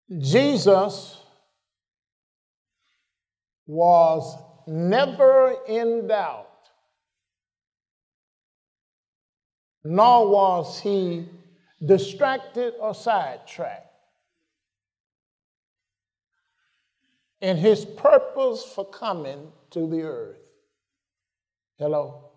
Jesus was never in doubt, nor was he distracted or sidetracked in his purpose for coming to the earth. Hello?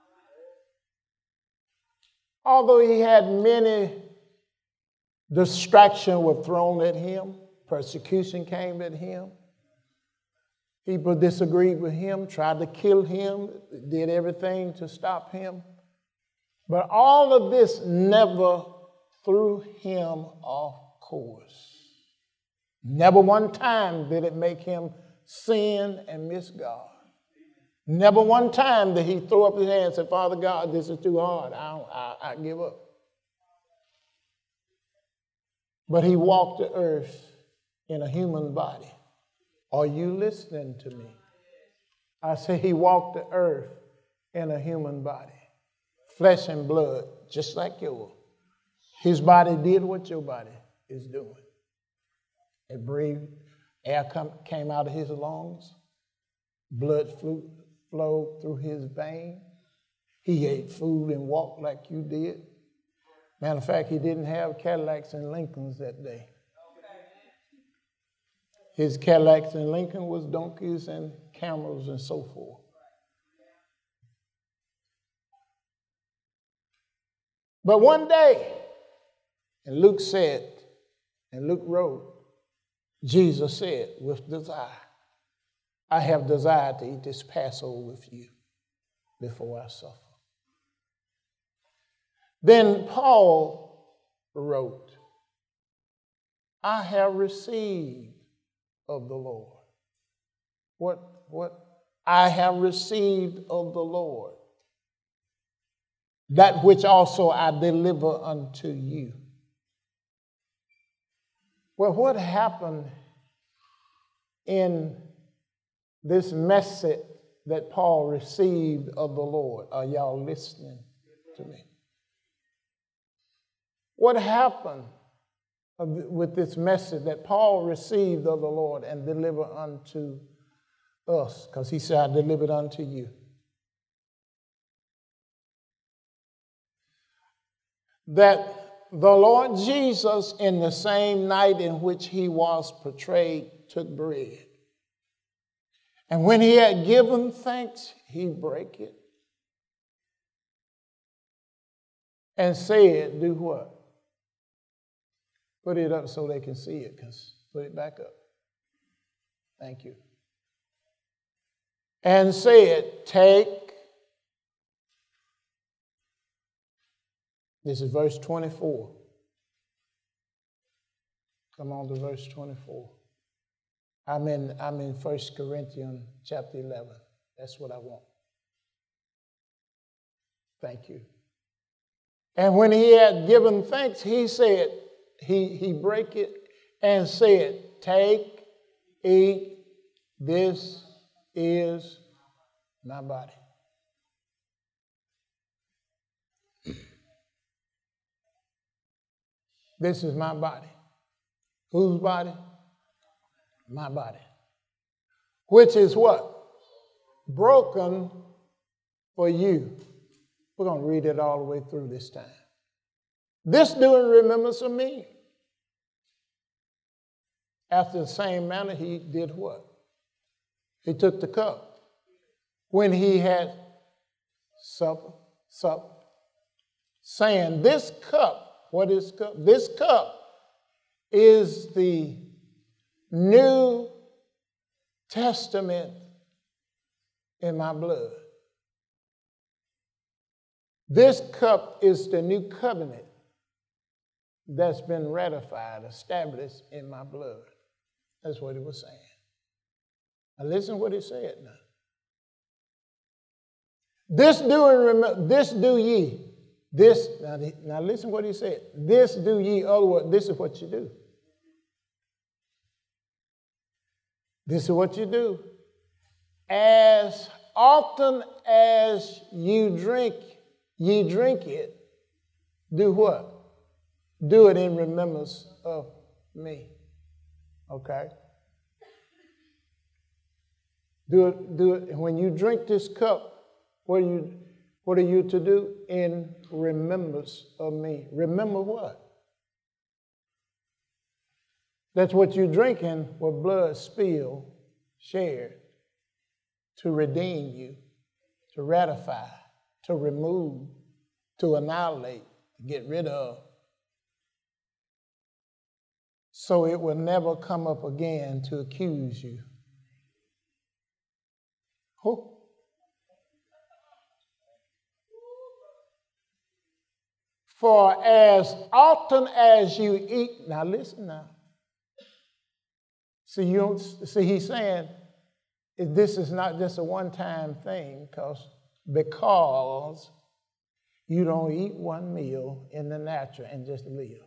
Although he had many distractions were thrown at him, persecution came at him, people disagreed with him, tried to kill him, did everything to stop him. But all of this never threw him off course. Never one time did it make him sin and miss God. Never one time did he throw up his hands and say, Father God, this is too hard. I give up. But he walked the earth in a human body. Are you listening to me? I say he walked the earth in a human body. Flesh and blood, just like yours. His body did what your body is doing. It breathed, air came out of his lungs, blood flowed through his veins. He ate food and walked like you did. Matter of fact, he didn't have Cadillacs and Lincolns that day. His Cadillacs and Lincoln was donkeys and camels and so forth. But one day, and Luke said, and Luke wrote, Jesus said with desire, I have desired to eat this Passover with you before I suffer. Then Paul wrote, I have received of the Lord. What? I have received of the Lord. That which also I deliver unto you. Well, what happened in this message that Paul received of the Lord? Are y'all listening to me? What happened with this message that Paul received of the Lord and delivered unto us? Because he said, I delivered unto you. That the Lord Jesus, in the same night in which he was portrayed, took bread. And when he had given thanks, he brake it. And said, do what? Put it up so they can see it, because put it back up. Thank you. And said, take. This is verse 24. Come on to verse 24. I'm in 1 Corinthians chapter 11. That's what I want. Thank you. And when he had given thanks, he said, he brake it and said, take, eat, this is my body. This is my body. Whose body? My body. Which is what? Broken for you. We're going to read it all the way through this time. This do in remembrance of me. After the same manner, he did what? He took the cup. When he had supper, saying, this cup, what is cup? This cup is the New Testament in my blood. This cup is the new covenant that's been ratified, established in my blood. That's what he was saying. Now listen to what he said now. This do ye. This, now listen what he said. This do ye, other words, this is what you do. This is what you do. As often as ye drink it, do what? Do it in remembrance of me. Okay? Do it. When you drink this cup, what are you to do? In remembrance of me. Remember what? That's what you're drinking with blood spilled, shared, to redeem you, to ratify, to remove, to annihilate, to get rid of. So it will never come up again to accuse you. Who? For as often as you eat, now listen now. See, he's saying this is not just a one-time thing because you don't eat one meal in the natural and just live.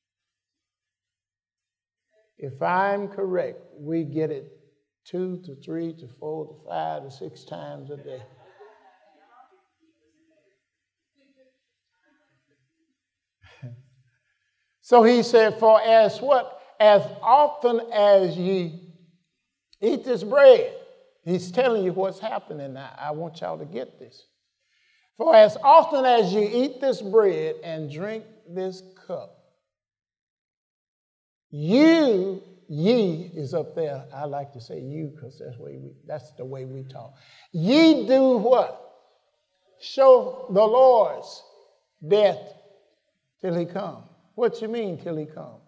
If I'm correct, we get it 2 to 3 to 4 to 5 to 6 times a day. So he said, for as often as ye eat this bread, he's telling you what's happening now. I want y'all to get this. For as often as you eat this bread and drink this cup, ye is up there. I like to say you because that's the way we talk. Ye do what? Show the Lord's death till he come. What you mean till he come?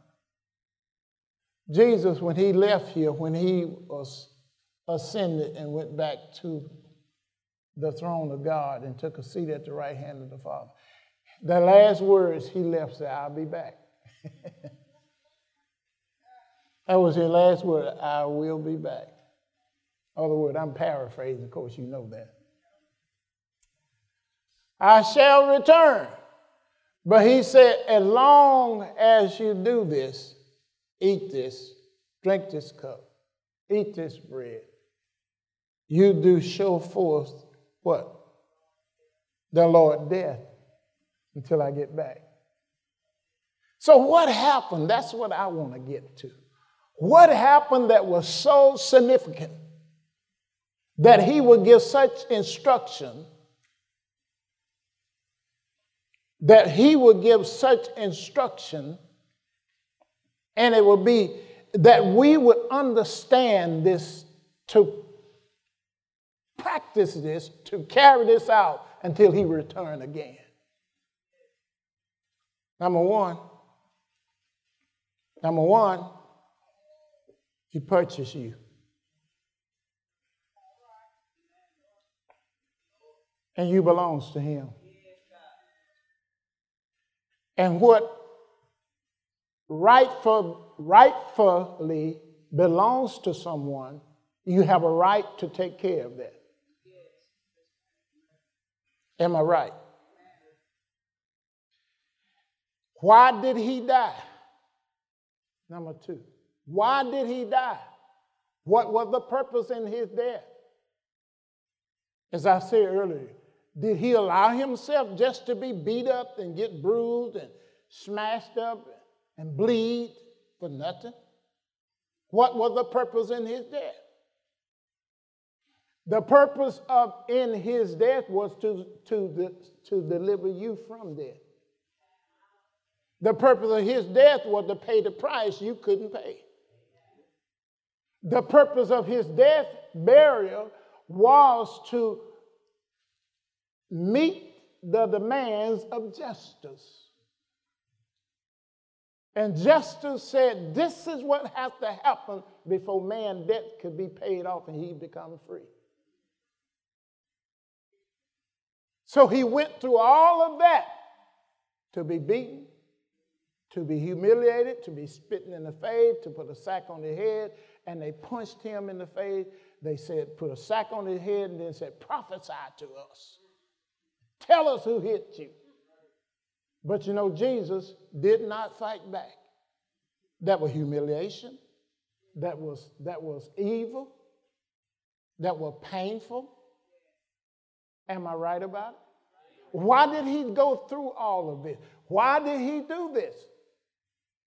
Jesus, when he left here, when he was ascended and went back to the throne of God and took a seat at the right hand of the Father, the last words he left said, I'll be back. That was his last word, I will be back. In other words, I'm paraphrasing, of course you know that. I shall return. But he said, as long as you do this, eat this, drink this cup, eat this bread, you do show forth what? The Lord's death until I get back. So what happened? That's what I want to get to. What happened that was so significant that he would give such instruction, and it would be that we would understand this, to practice this, to carry this out until he return again. Number one, he purchased you. And you belongs to him. And what rightfully belongs to someone, you have a right to take care of that. Am I right? Why did he die? Number two, why did he die? What was the purpose in his death? As I said earlier, did he allow himself just to be beat up and get bruised and smashed up and bleed for nothing? What was the purpose in his death? The purpose in his death was to deliver you from death. The purpose of his death was to pay the price you couldn't pay. The purpose of his death, burial, was to meet the demands of justice. And justice said, this is what has to happen before man's debt could be paid off and he become free. So he went through all of that to be beaten, to be humiliated, to be spitting in the face, to put a sack on his head, and they punched him in the face. They said, put a sack on his head, and then said, prophesy to us. Tell us who hit you. But you know, Jesus did not fight back. That was humiliation. That was evil. That was painful. Am I right about it? Why did he go through all of this? Why did he do this?